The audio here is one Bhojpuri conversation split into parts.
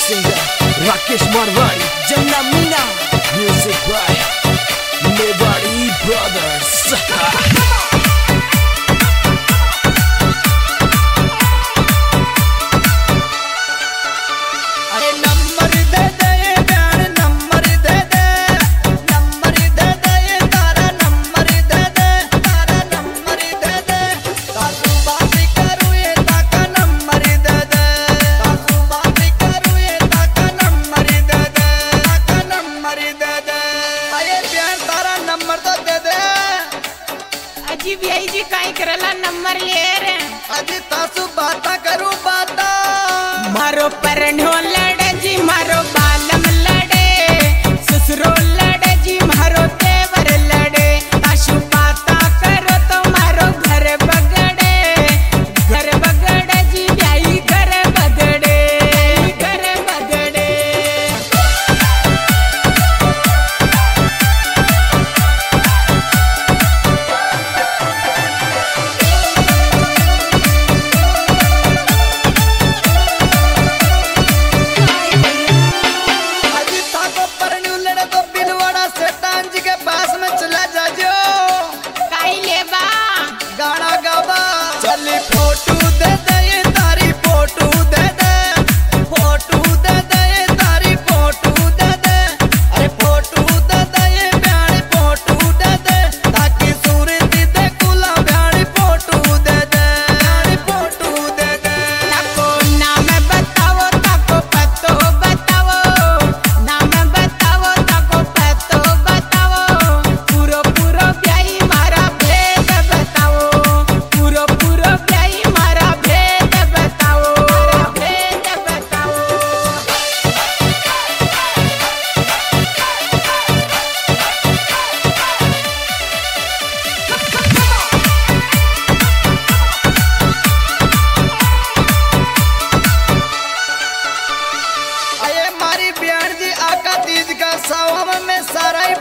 सिंगर राकेश मारवाड़ी जन्ना Meena music by Mewari brothers. अजी भाई जी काई करला नंबर ले रे अजी तासु बाता करू बाता मारो परनो लड़े जी मारो बालम लड़े ससुरो लड़े जी मारो देवर लड़े तासु बाता करो तो मारो घर बगड़े जी भाई घर बगड़े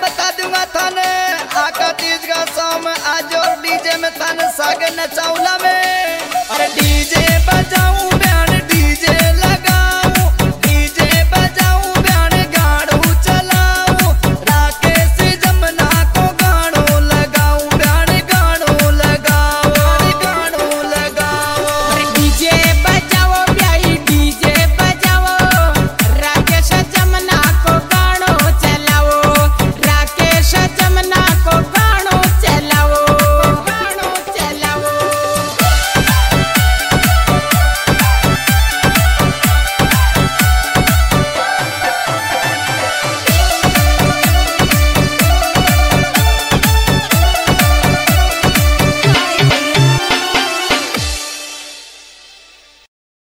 आका तीज का सॉन्ग आज और डीजे में थाने सागे नचाउला में